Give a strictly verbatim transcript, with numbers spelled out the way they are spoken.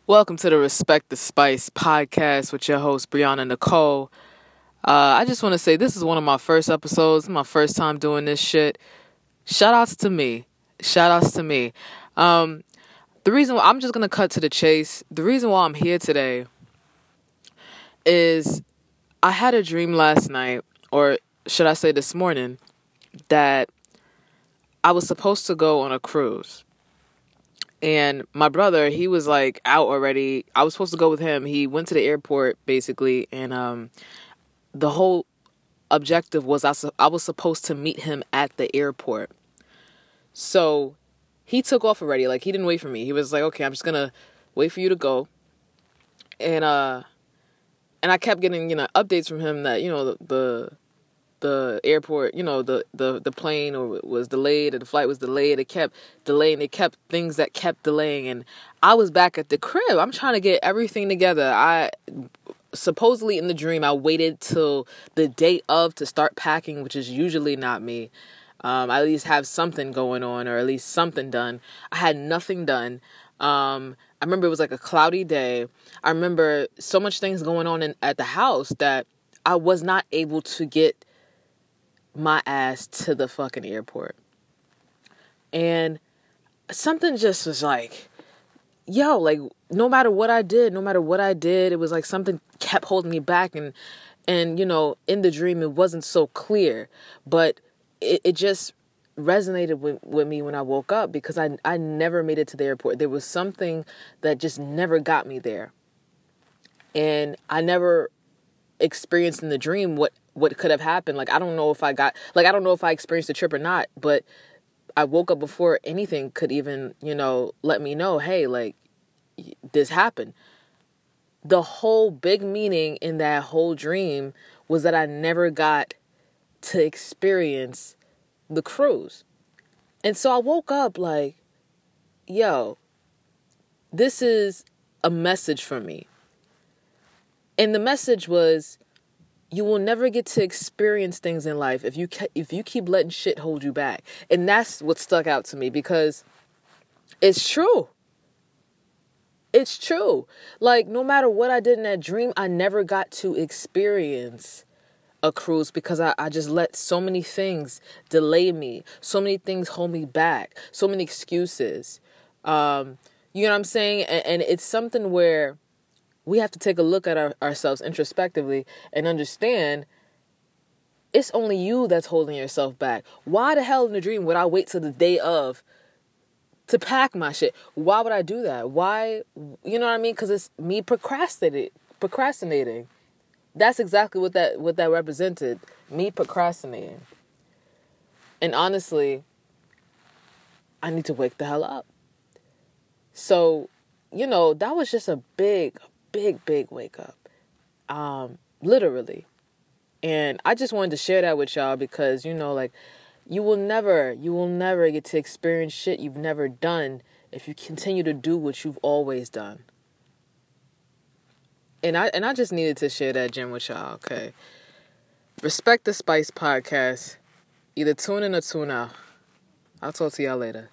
Welcome to the Respect the Spice podcast with your host, Brianna Nicole. Uh, I just want to say this is one of my first episodes, my first time doing this shit. Shout outs to me. Shout outs to me. Um, the reason why I'm just going to cut to the chase. The reason why I'm here today is I had a dream last night, or should I say this morning, that I was supposed to go on a cruise. And my brother, he was like out already. I was supposed to go with him. He went to the airport basically. And um, the whole objective was I, su- I was supposed to meet him at the airport. So he took off already. Like, he didn't wait for me. He was like, okay, I'm just going to wait for you to go. And uh, and I kept getting, you know, updates from him that, you know, the, the the airport, you know, the, the, the plane or was delayed or the flight was delayed. It kept delaying. It kept things that kept delaying. And I was back at the crib. I'm trying to get everything together. I supposedly in the dream, I waited till the day of to start packing, which is usually not me. Um, I at least have something going on or at least something done. I had nothing done. Um, I remember it was like a cloudy day. I remember so much things going on in, at the house that I was not able to get my ass to the fucking airport. And something just was like, yo, like, no matter what I did, no matter what I did, it was like something kept holding me back. And, and you know, in the dream, it wasn't so clear. But it, it just resonated with, with me when I woke up because I, I never made it to the airport. There was something that just never got me there. And I never experienced in the dream what what could have happened. Like, I don't know if I got, like, I don't know if I experienced the trip or not, but I woke up before anything could even, you know, let me know, hey, like, this happened. The whole big meaning in that whole dream was that I never got to experience the cruise. And so I woke up like, yo, this is a message for me. And the message was, you will never get to experience things in life if you ke- if you keep letting shit hold you back. And that's what stuck out to me because it's true. It's true. Like, no matter what I did in that dream, I never got to experience a cruise because I, I just let so many things delay me. So many things hold me back. So many excuses. Um, you know what I'm saying? And, and it's something where we have to take a look at our, ourselves introspectively and understand it's only you that's holding yourself back. Why the hell in the dream would I wait till the day of to pack my shit? Why would I do that? Why? You know what I mean? Because it's me procrastinating. Procrastinating. That's exactly what that what that represented. Me procrastinating. And honestly, I need to wake the hell up. So, you know, that was just a big, big, big wake up. Um, literally. And I just wanted to share that with y'all because, you know, like, you will never, you will never get to experience shit you've never done if you continue to do what you've always done. And I and I just needed to share that gem with y'all, okay? Respect the Spice podcast. Either tune in or tune out. I'll talk to y'all later.